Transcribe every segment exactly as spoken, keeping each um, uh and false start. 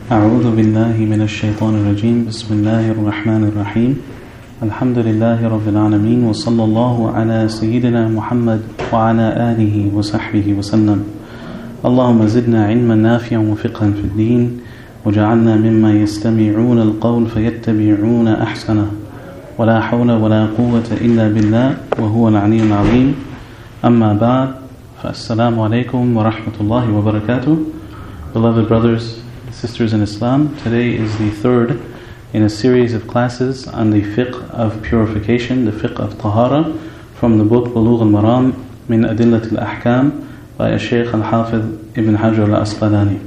أعوذ بالله من الشيطان الرجيم بسم الله الرحمن الرحيم الحمد لله رب العالمين وصلى الله على سيدنا محمد وعلى آله وصحبه وسلم اللهم زدنا علما نافعا وفقها في الدين وجعلنا مما يستمعون القول فيتبعون أحسنه ولا حول ولا قوة إلا بالله وهو العلي العظيم أما بعد فالسلام عليكم ورحمة الله وبركاته. Beloved brothers and sisters in Islam, today is the third in a series of classes on the fiqh of purification, the fiqh of tahara, from the book Bulugh al-Maram min Adillat al-Ahkam by Shaykh al-Hafidh Ibn Hajar al-Asqalani.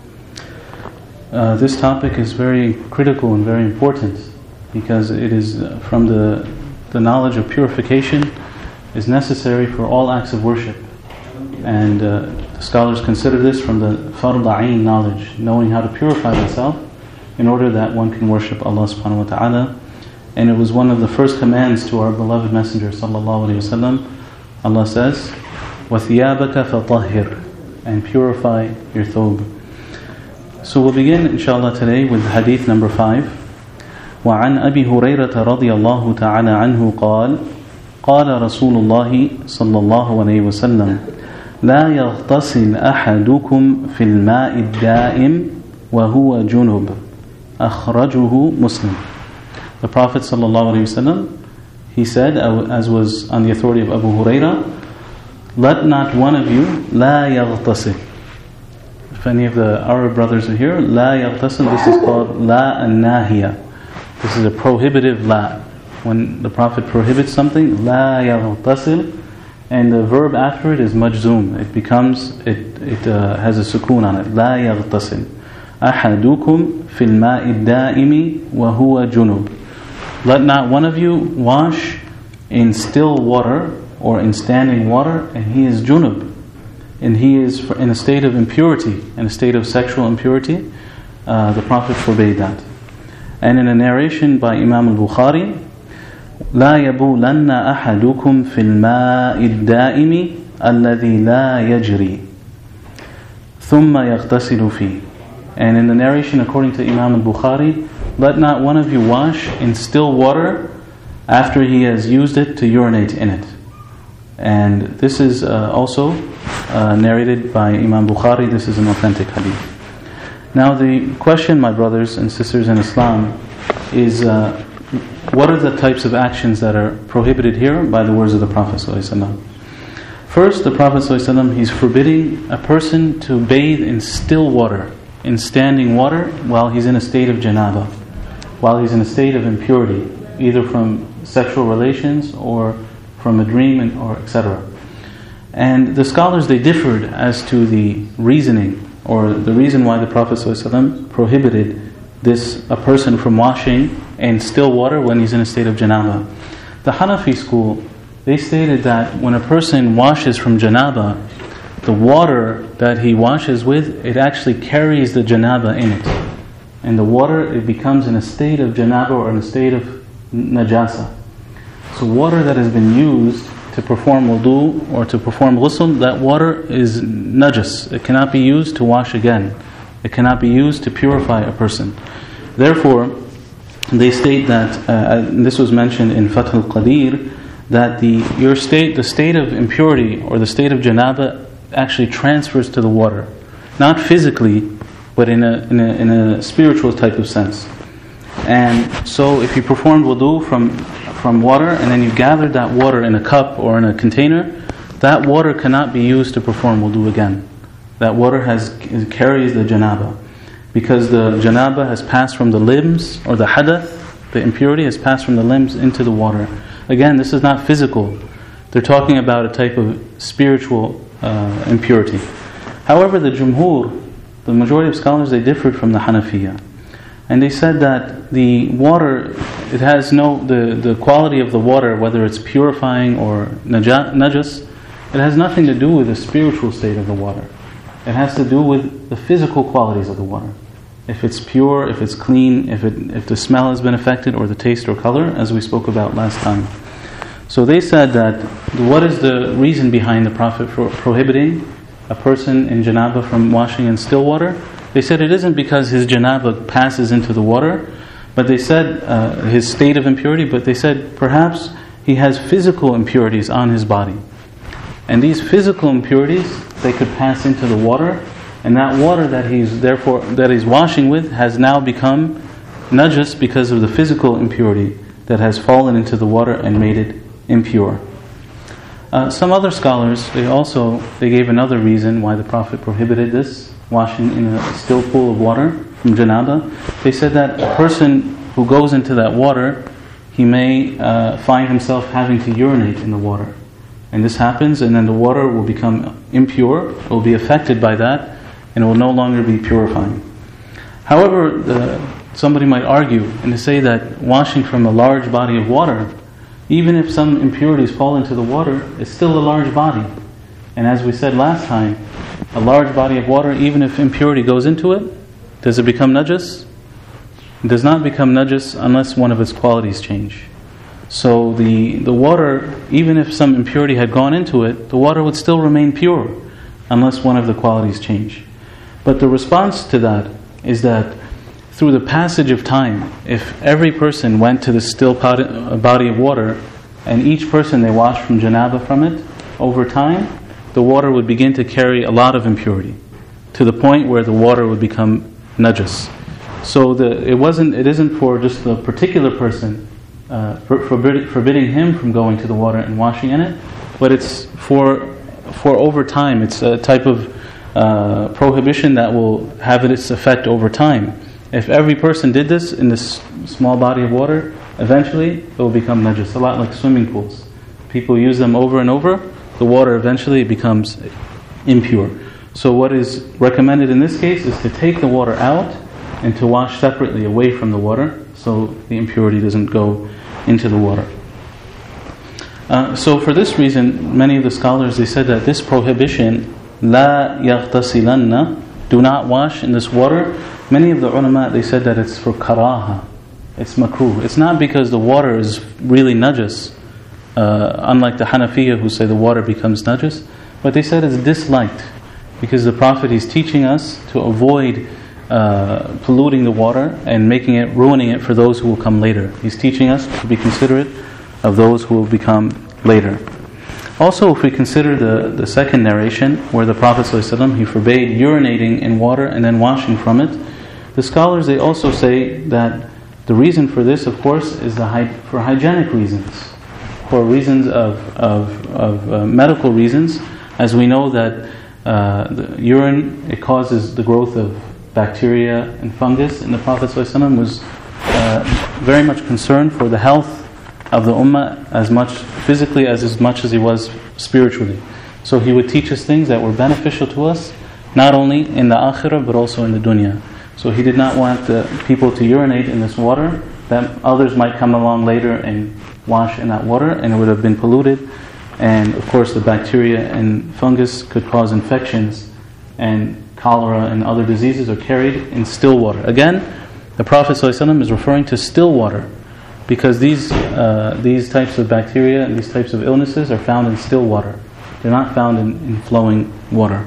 Uh, this topic is very critical and very important because it is from the, the knowledge of purification is necessary for all acts of worship. And uh, the scholars consider this from the fard ayn knowledge, knowing how to purify oneself in order that one can worship Allah subhanahu wa ta'ala. And it was one of the first commands to our beloved Messenger sallallahu alayhi wa sallam. Allah says, وَثِيَابَكَ فَطَهِّرْ, and purify your thobe. So we'll begin inshallah today with hadith number five. وعن أبي هريرة رضي الله تعالى عنه قال قال رسول الله صلى الله عليه وسلم لا يغتسل أحدكم في الماء الدائم وهو جنب أخرجه مسلم. The Prophet صلى الله عليه وسلم, he said, as was on the authority of Abu Hurairah, let not one of you لا يغتسل. If any of the Arab brothers are here, لا يغتسل, this is called لا الناهية. This is a prohibitive la. When the Prophet prohibits something, لا يغتسل, and the verb after it is majzoom. It becomes, it it uh, has a sukoon on it. لا يغتسل أحدكم في الماء الدائم وهو جنوب. Let not one of you wash in still water or in standing water, and he is junub, and he is in a state of impurity, in a state of sexual impurity. Uh, the Prophet forbade that. And in a narration by Imam al-Bukhari, لا يبولن أحدكم في الماء الدائم الذي لا يجري ثم يغتسل فيه. And in the narration according to Imam al-Bukhari, let not one of you wash in still water after he has used it to urinate in it. And this is uh, also uh, narrated by Imam Bukhari. This is an authentic hadith. Now the question, my brothers and sisters in Islam, is uh, what are the types of actions that are prohibited here by the words of the Prophet ﷺ? First, the Prophet ﷺ, he's forbidding a person to bathe in still water, in standing water, while he's in a state of janaba, while he's in a state of impurity, either from sexual relations or from a dream, or et cetera. And the scholars, they differed as to the reasoning, or the reason why the Prophet ﷺ prohibited this a person from washing in still water when he's in a state of janaba. The Hanafi school, they stated that when a person washes from janaba, the water that he washes with, it actually carries the janaba in it. And the water, it becomes in a state of janaba or in a state of najasa. So water that has been used to perform wudu or to perform ghusl, that water is najas. It cannot be used to wash again. It cannot be used to purify a person. Therefore, they state that, uh, and this was mentioned in Fath al-Qadir, that the your state, the state of impurity or the state of janaba actually transfers to the water, not physically, but in a in a, in a spiritual type of sense. And so, if you performed wudu from from water, and then you gathered that water in a cup or in a container, that water cannot be used to perform wudu again. That water has carries the janaba, because the janaba has passed from the limbs, or the hadath, the impurity has passed from the limbs into the water. Again, this is not physical. They're talking about a type of spiritual uh, impurity. However, the jumhur, the majority of scholars, they differed from the Hanafiya. And they said that the water, it has no, the, the quality of the water, whether it's purifying or najas, it has nothing to do with the spiritual state of the water. It has to do with the physical qualities of the water. If it's pure, if it's clean, if it if the smell has been affected, or the taste or color, as we spoke about last time. So they said that, what is the reason behind the Prophet for prohibiting a person in janaba from washing in still water? They said it isn't because his janaba passes into the water, but they said uh, his state of impurity, but they said perhaps he has physical impurities on his body. And these physical impurities, they could pass into the water, and that water that he's therefore that he's washing with has now become najas because of the physical impurity that has fallen into the water and made it impure. Uh, some other scholars, they also they gave another reason why the Prophet prohibited this, washing in a still pool of water from janaba. They said that a person who goes into that water, he may uh, find himself having to urinate in the water. And this happens, and then the water will become impure, it will be affected by that, and it will no longer be purifying. However, the, somebody might argue and to say that washing from a large body of water, even if some impurities fall into the water, it's still a large body. And as we said last time, a large body of water, even if impurity goes into it, does it become najas? It does not become najas unless one of its qualities change. So the, the water, even if some impurity had gone into it, the water would still remain pure unless one of the qualities change. But the response to that is that through the passage of time, if every person went to the still body of water and each person they washed from janaba from it, over time the water would begin to carry a lot of impurity to the point where the water would become najas. So the, it wasn't, it isn't for just the particular person uh, for, forbid, forbidding him from going to the water and washing in it, but it's for for over time. It's a type of uh, prohibition that will have its effect over time. If every person did this in this small body of water, eventually it will become najas. A lot like swimming pools. People use them over and over, the water eventually becomes impure. So what is recommended in this case is to take the water out and to wash separately away from the water so the impurity doesn't go into the water. Uh, so for this reason, many of the scholars, they said that this prohibition, la yaghtasilanna, do not wash in this water. Many of the ulama, they said that it's for karaha, it's makruh. It's not because the water is really najas, uh, unlike the Hanafiya who say the water becomes najas, but they said it's disliked because the Prophet is teaching us to avoid uh, polluting the water and making it, ruining it for those who will come later. He's teaching us to be considerate of those who will become later. Also, if we consider the, the second narration where the Prophet ﷺ, he forbade urinating in water and then washing from it, the scholars, they also say that the reason for this, of course, is the hy- for hygienic reasons, for reasons of, of, of uh, medical reasons, as we know that uh, the urine, it causes the growth of bacteria and fungus, and the Prophet ﷺ was uh, very much concerned for the health of the ummah as much physically as as much as he was spiritually. So he would teach us things that were beneficial to us, not only in the akhirah but also in the dunya. So he did not want the people to urinate in this water, that others might come along later and wash in that water and it would have been polluted. And of course the bacteria and fungus could cause infections, and cholera and other diseases are carried in still water. Again, the Prophet ﷺ is referring to still water, because these uh, these types of bacteria and these types of illnesses are found in still water. They're not found in, in flowing water.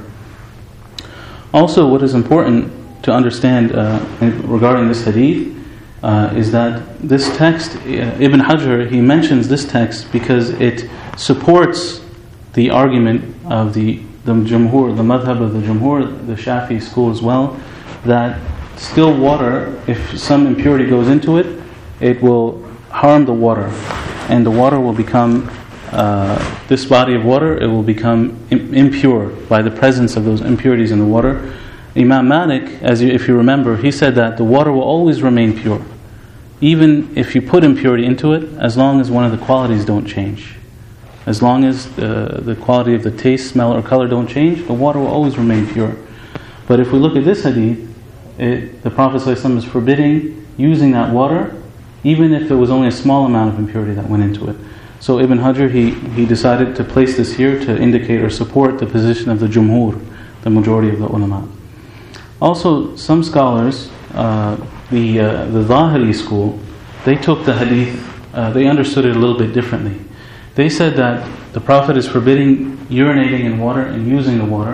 Also, what is important to understand uh, regarding this hadith uh, is that this text, uh, Ibn Hajar, he mentions this text because it supports the argument of the, the Jumhur, the madhab of the Jumhur, the Shafi'i school as well, that still water, if some impurity goes into it, it will harm the water, and the water will become, uh, this body of water, it will become im- impure by the presence of those impurities in the water. Imam Malik, as you, if you remember, he said that the water will always remain pure, even if you put impurity into it, as long as one of the qualities don't change. As long as uh, the quality of the taste, smell, or color don't change, the water will always remain pure. But if we look at this hadith, it, the Prophet ﷺ is forbidding using that water, even if there was only a small amount of impurity that went into it. So Ibn Hajar, he, he decided to place this here to indicate or support the position of the Jumhur, the majority of the ulama. Also, some scholars, uh, the uh, the Zahiri school, they took the hadith, uh, they understood it a little bit differently. They said that the Prophet is forbidding urinating in water and using the water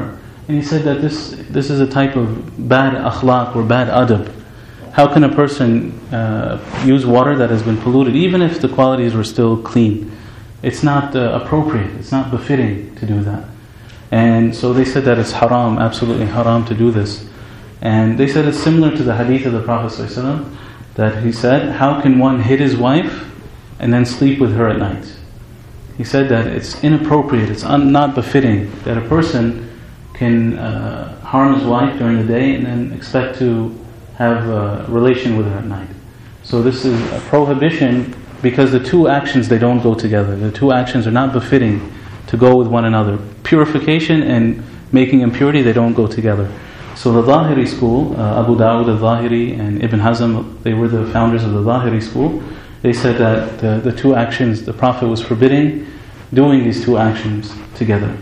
And he said that this this is a type of bad akhlaq or bad adab. How can a person uh, use water that has been polluted, even if the qualities were still clean? It's not uh, appropriate, it's not befitting to do that. And so they said that it's haram, absolutely haram to do this. And they said it's similar to the hadith of the Prophet ﷺ, that he said, how can one hit his wife and then sleep with her at night? He said that it's inappropriate, it's un- not befitting that a person can uh, harm his wife during the day and then expect to have a relation with her at night. So this is a prohibition because the two actions, they don't go together. The two actions are not befitting to go with one another. Purification and making impurity, they don't go together. So the Zahiri school, uh, Abu Dawud al-Zahiri and Ibn Hazm, they were the founders of the Zahiri school. They said that the, the two actions, the Prophet was forbidding doing these two actions together.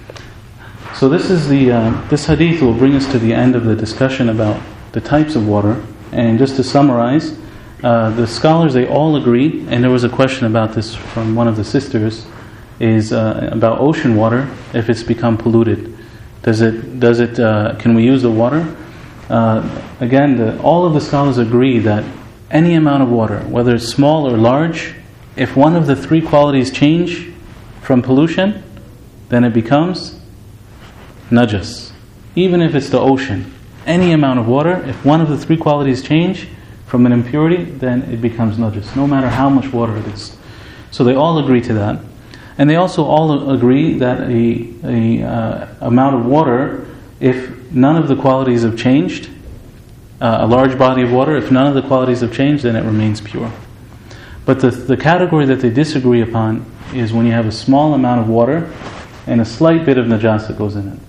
So this is the uh, this hadith will bring us to the end of the discussion about the types of water. And just to summarize, uh, the scholars, they all agree, and there was a question about this from one of the sisters, is uh, about ocean water, if it's become polluted. Does it, does it, uh, can we use the water? Uh, again, the, all of the scholars agree that any amount of water, whether it's small or large, if one of the three qualities change from pollution, then it becomes najas. Even if it's the ocean, any amount of water, if one of the three qualities change from an impurity, then it becomes najas, no matter how much water it is. So they all agree to that. And they also all agree that a, a uh, amount of water, if none of the qualities have changed, uh, a large body of water, if none of the qualities have changed, then it remains pure. But the, the category that they disagree upon is when you have a small amount of water and a slight bit of najasa goes in it.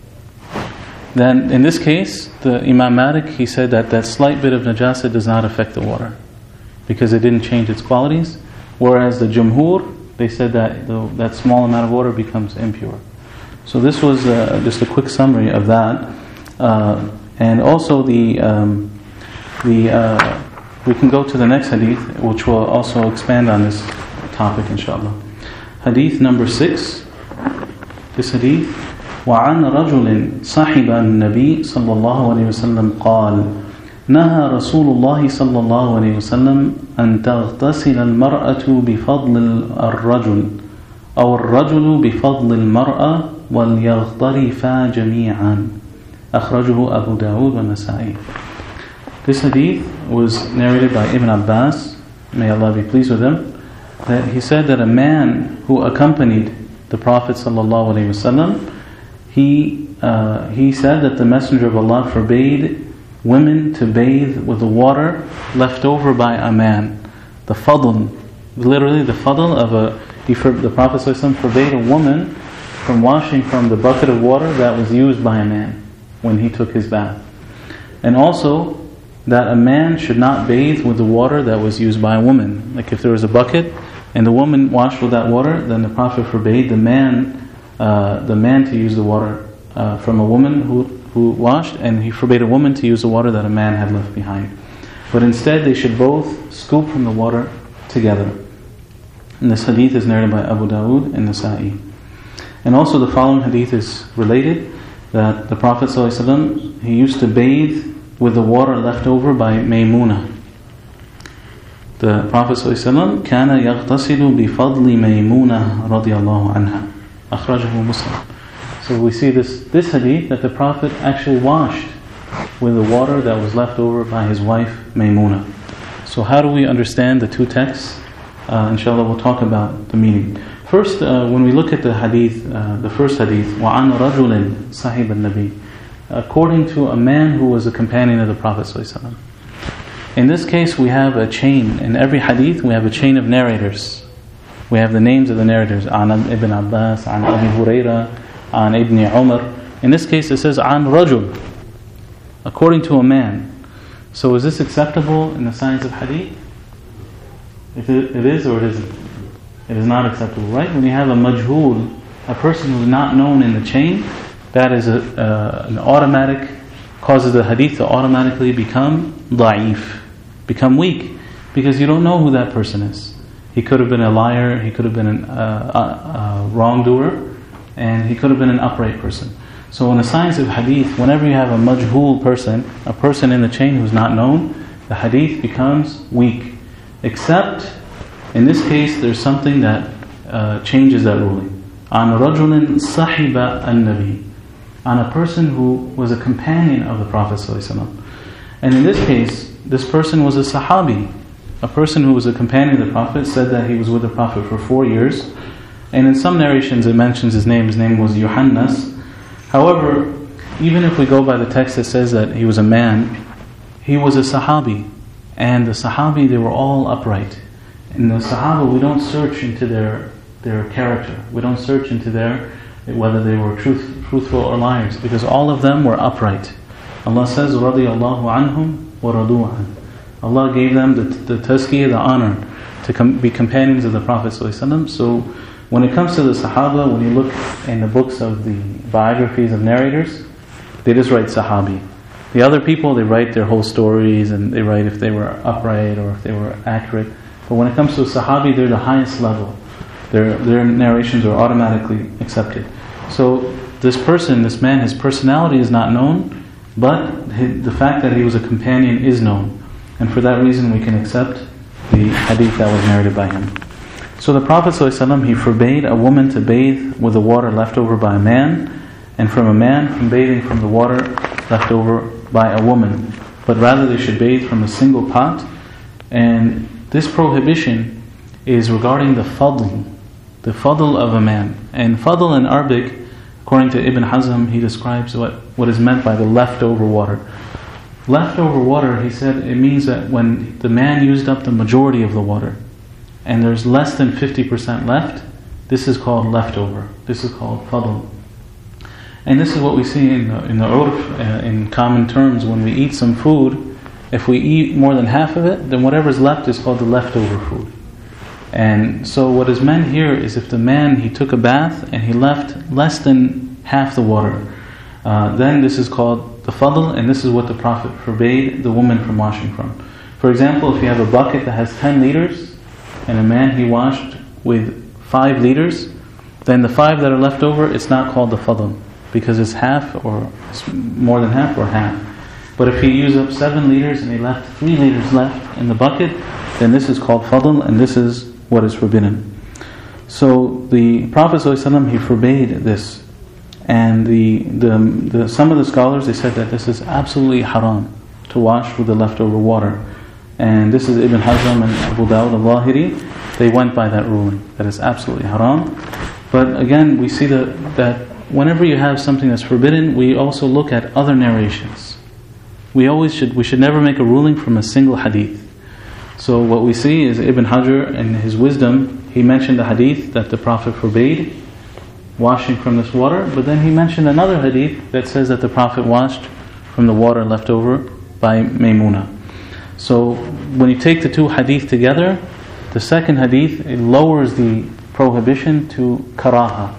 Then in this case, the Imam Malik, he said that that slight bit of najasa does not affect the water because it didn't change its qualities. Whereas the Jumhur, they said that the, that small amount of water becomes impure. So this was uh, just a quick summary of that. Uh, and also the um, the uh, we can go to the next hadith, which will also expand on this topic, inshallah. Hadith number six. This hadith: وعن رجل صحب النبي صلى الله عليه وسلم قال نهى رسول الله صلى الله عليه وسلم أن تغتسل المرأة بفضل الرجل أو الرجل بفضل المرأة وليغترفا جميعا أخرجه أبو داود والنسائي. This hadith was narrated by Ibn Abbas, may Allah be pleased with him, that he said that a man who accompanied the Prophet sallallahu alaihi wasallam, he uh, he said that the Messenger of Allah forbade women to bathe with the water left over by a man. The fadl, literally the fadl of a, he for, the Prophet ﷺ forbade a woman from washing from the bucket of water that was used by a man when he took his bath. And also that a man should not bathe with the water that was used by a woman. Like if there was a bucket and the woman washed with that water, then the Prophet forbade the man, uh, the man to use the water uh, from a woman who who washed, and he forbade a woman to use the water that a man had left behind. But instead they should both scoop from the water together. And this hadith is narrated by Abu Dawud and Nasa'i. And also the following hadith is related, that the Prophet ﷺ, he used to bathe with the water left over by Maymuna. The Prophet ﷺ كان يغتسل بفضل ميمونة رضي الله عنها أخرجه مسلم. So we see this, this hadith that the Prophet actually washed with the water that was left over by his wife Maymuna. So how do we understand the two texts? Uh, inshallah we'll talk about the meaning. First, uh, when we look at the hadith, uh, the first hadith, وَعَنْ رَجُلٍ صَحِبَ النَّبِي, according to a man who was a companion of the Prophet ﷺ. In this case we have a chain. In every hadith we have a chain of narrators. We have the names of the narrators. An Ibn Abbas, An Abi Huraira, An Ibn Umar. In this case it says An Rajul, according to a man. So is this acceptable in the science of hadith? If it, it is or it isn't? It is not acceptable, right? When you have a majhul, a person who is not known in the chain, that is a, uh, an automatic, causes the hadith to automatically become da'if, become weak, because you don't know who that person is. He could have been a liar, he could have been a uh, uh, uh, wrongdoer, and he could have been an upright person. So in the science of hadith, whenever you have a majhul person, a person in the chain who's not known, the hadith becomes weak. Except, in this case, there's something that uh, changes that ruling. عن رجل صحب النبي, on a person who was a companion of the Prophet ﷺ. And in this case, this person was a sahabi. A person who was a companion of the Prophet said that he was with the Prophet for four years. And in some narrations it mentions his name. His name was Yuhannas. However, even if we go by the text that says that he was a man, he was a sahabi. And the sahabi, they were all upright. In the sahaba, we don't search into their their character. We don't search into their whether they were truth, truthful or liars, because all of them were upright. Allah says, رَضِيَ اللَّهُ عَنْهُمْ وَرَضُوا عَنْهُ. Allah gave them the, the tazkiyah, the honor, to com- be companions of the Prophet ﷺ. So when it comes to the Sahaba, when you look in the books of the biographies of narrators, they just write Sahabi. The other people, they write their whole stories, and they write if they were upright or if they were accurate. But when it comes to a Sahabi, they're the highest level. Their, their narrations are automatically accepted. So this person, this man, his personality is not known, but his, the fact that he was a companion is known. And for that reason we can accept the hadith that was narrated by him. So the Prophet ﷺ, he forbade a woman to bathe with the water left over by a man, and from a man from bathing from the water left over by a woman. But rather they should bathe from a single pot. And this prohibition is regarding the fadl, the fadl of a man. And fadl in Arabic, according to Ibn Hazm, he describes what, what is meant by the leftover water. Leftover water, he said, it means that when the man used up the majority of the water, and there's less than fifty percent left, this is called leftover. This is called fadl. And this is what we see in the, in the urf, uh, in common terms. When we eat some food, if we eat more than half of it, then whatever's left is called the leftover food. And so what is meant here is if the man, he took a bath and he left less than half the water, uh, then this is called the fadl, and this is what the Prophet forbade the woman from washing from. For example, if you have a bucket that has ten liters, and a man, he washed with five liters, then the five that are left over, it's not called the fadl, because it's half, or it's more than half, or half. But if he used up seven liters and he left three liters left in the bucket, then this is called fadl, and this is what is forbidden. So the Prophet ﷺ, he forbade this. And the, the the some of the scholars, they said that this is absolutely haram, to wash with the leftover water. And this is Ibn Hazm and Abu Dawud al-Lahiri. They went by that ruling, that it's absolutely haram. But again, we see that, that whenever you have something that's forbidden, we also look at other narrations. We always should, we should never make a ruling from a single hadith. So what we see is Ibn Hajar, in his wisdom, he mentioned the hadith that the Prophet forbade washing from this water, but then he mentioned another hadith that says that the Prophet washed from the water left over by Maymuna. So when you take the two hadith together, the second hadith, it lowers the prohibition to karaha.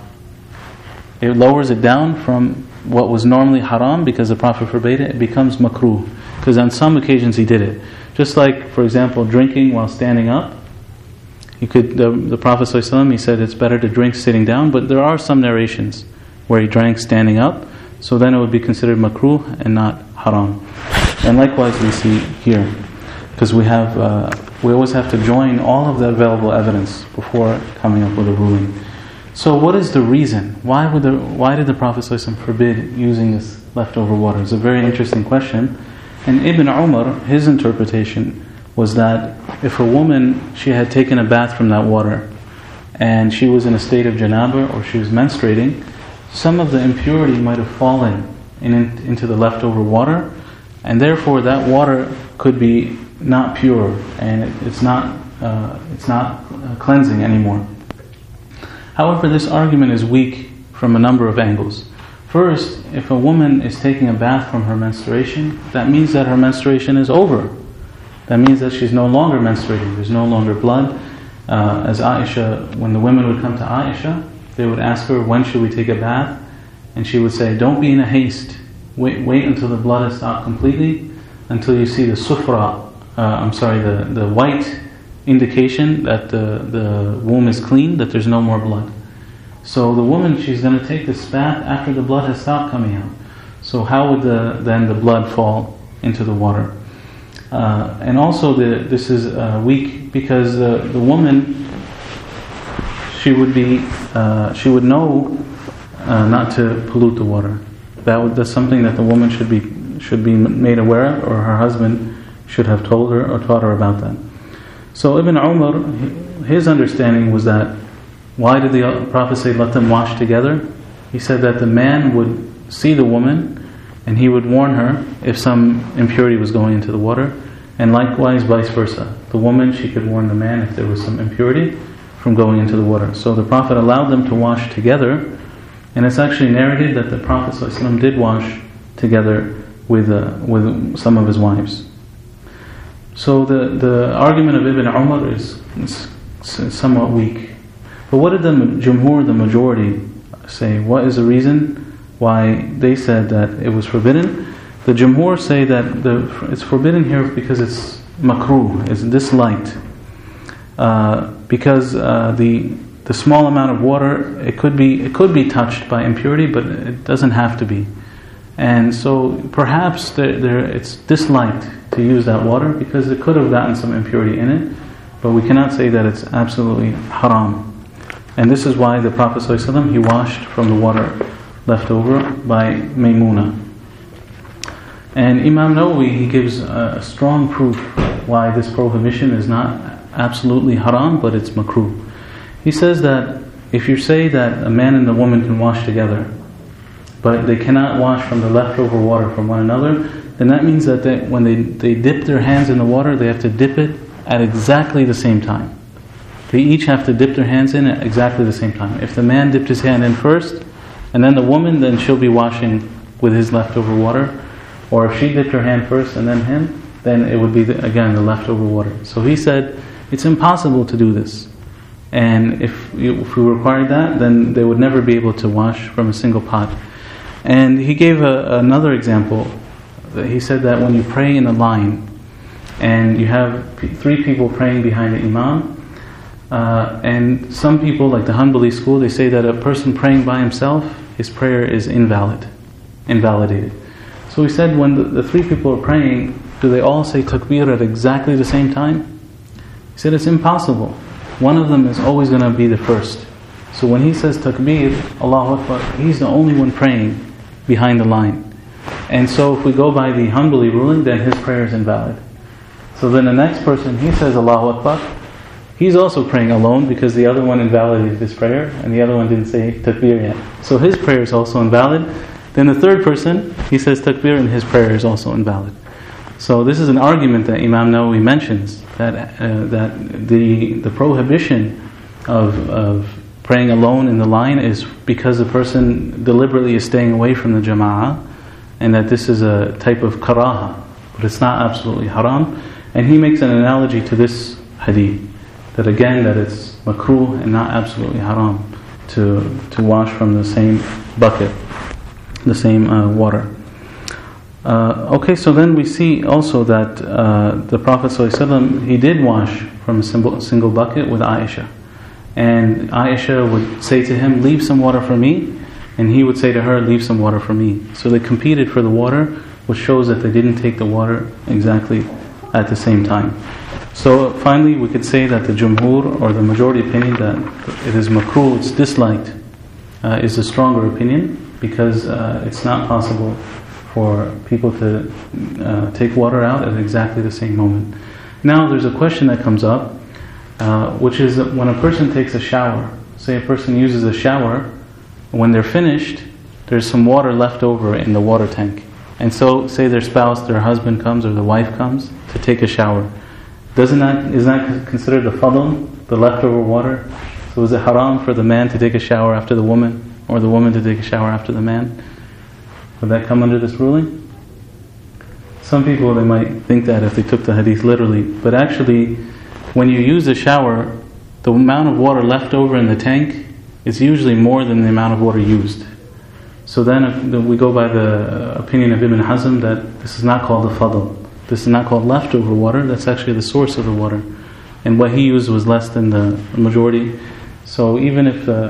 It lowers it down from what was normally haram, because the Prophet forbade it, it becomes makruh, because on some occasions he did it. Just like, for example, drinking while standing up. You could, the, the Prophet ﷺ, he said it's better to drink sitting down, but there are some narrations where he drank standing up, so then it would be considered makruh and not haram. And likewise we see here, because we have, uh, we always have to join all of the available evidence before coming up with a ruling. So what is the reason? Why would the, why did the Prophet ﷺ forbid using this leftover water? It's a very interesting question. And Ibn Umar, his interpretation was that if a woman, she had taken a bath from that water, and she was in a state of janaba, or she was menstruating, some of the impurity might have fallen in, into the leftover water, and therefore that water could be not pure, and it, it's not uh, it's not uh, cleansing anymore. However, this argument is weak from a number of angles. First, if a woman is taking a bath from her menstruation, that means that her menstruation is over. That means that she's no longer menstruating, there's no longer blood. Uh, as Aisha, when the women would come to Aisha, they would ask her, when should we take a bath? And she would say, don't be in a haste. Wait wait until the blood has stopped completely, until you see the sufra, uh, I'm sorry, the, the white indication that the, the womb is clean, that there's no more blood. So the woman, she's going to take this bath after the blood has stopped coming out. So how would the, then the blood fall into the water? Uh, and also the, this is uh, weak because the, the woman, she would be, uh, she would know uh, not to pollute the water. That would, that's something that the woman should be should be made aware of, or her husband should have told her or taught her about that. So Ibn Umar, his understanding was that, why did the Prophet say, let them wash together? He said that the man would see the woman and he would warn her if some impurity was going into the water, and likewise vice versa. The woman, she could warn the man if there was some impurity from going into the water. So the Prophet allowed them to wash together, and it's actually narrated that the Prophet ﷺ did wash together with uh, with some of his wives. So the, the argument of Ibn Umar is, is somewhat weak. But what did the Jumhur, the majority, say? What is the reason why they said that it was forbidden? The Jumhur say that the, it's forbidden here because it's makruh, it's disliked. Uh, because uh, the the small amount of water, it could be it could be touched by impurity, but it doesn't have to be. And so perhaps there, there, it's disliked to use that water because it could have gotten some impurity in it, but we cannot say that it's absolutely haram. And this is why the Prophet ﷺ, he washed from the water left over by Maymuna. And Imam Nawawi, he gives a strong proof why this prohibition is not absolutely haram, but it's makruh. He says that if you say that a man and a woman can wash together, but they cannot wash from the leftover water from one another, then that means that they, when they, they dip their hands in the water, they have to dip it at exactly the same time. They each have to dip their hands in at exactly the same time. If the man dipped his hand in first, and then the woman, then she'll be washing with his leftover water. Or if she dipped her hand first and then him, then it would be, the, again, the leftover water. So he said, it's impossible to do this. And if, if we required that, then they would never be able to wash from a single pot. And he gave a, another example. He said that when you pray in a line, and you have p- three people praying behind the imam, uh, and some people, like the Hanbali school, they say that a person praying by himself, his prayer is invalid, invalidated. So he said, when the, the three people are praying, do they all say takbir at exactly the same time? He said it's impossible. One of them is always going to be the first. So when he says takbir, Allahu Akbar, he's the only one praying behind the line. And so if we go by the Hanbali ruling, then his prayer is invalid. So then the next person, he says Allahu Akbar, he's also praying alone because the other one invalidated his prayer and the other one didn't say takbir yet. So his prayer is also invalid. Then the third person, he says takbir and his prayer is also invalid. So this is an argument that Imam Nawawi mentions, that uh, that the the prohibition of of praying alone in the line is because the person deliberately is staying away from the jama'ah, and that this is a type of karaha, but it's not absolutely haram. And he makes an analogy to this hadith, that again, that it's makruh and not absolutely haram to to wash from the same bucket, the same uh, water. Uh, okay, so then we see also that uh, the Prophet ﷺ, he did wash from a single, single bucket with Aisha. And Aisha would say to him, leave some water for me. And he would say to her, leave some water for me. So they competed for the water, which shows that they didn't take the water exactly at the same time. So finally we could say that the Jumhur, or the majority opinion, that it is makruh, it's disliked, uh, is the stronger opinion, because uh, it's not possible for people to uh, take water out at exactly the same moment. Now there's a question that comes up, uh, which is that when a person takes a shower, say a person uses a shower, when they're finished, there's some water left over in the water tank. And so, say their spouse, their husband comes or the wife comes to take a shower. Doesn't that, is that considered the fadl, the leftover water? So is it haram for the man to take a shower after the woman, or the woman to take a shower after the man? Would that come under this ruling? Some people, they might think that if they took the hadith literally, but actually, when you use a shower, the amount of water left over in the tank is usually more than the amount of water used. So then if we go by the opinion of Ibn Hazm that this is not called the fadl. This is not called leftover water, that's actually the source of the water. And what he used was less than the majority. So even if the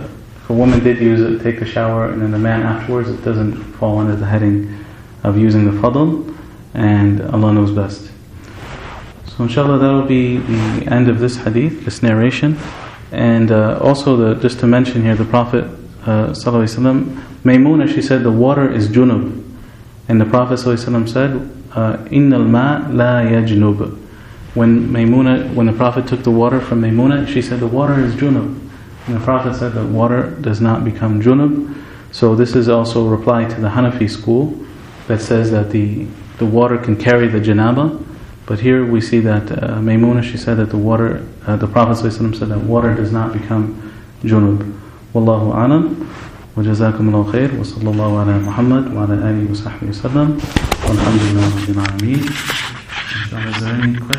if a woman did use it, take a shower, and then the man afterwards, it doesn't fall under the heading of using the fadl, and Allah knows best. So inshallah that will be the end of this hadith, this narration. And uh, also the, just to mention here, the Prophet uh, sallallahu alaihi wasallam, Maymuna, she said the water is junub. And the Prophet sallallahu alaihi wasallam said, Innal ma la yajnub. When Maymuna, when the Prophet took the water from Maymuna, she said the water is junub. And the Prophet said that water does not become junub. So this is also a reply to the Hanafi school that says that the, the water can carry the janaba. But here we see that uh, Maymuna, she said that the water, uh, the Prophet ﷺ said that water does not become junub. Wallahu a'lam. Wa jazakumullahu khair. Wa sallallahu ala Muhammad wa ala alihi wa sahbihi wa sallam. Walhamdulillah rabbil alameen. Is there any questions?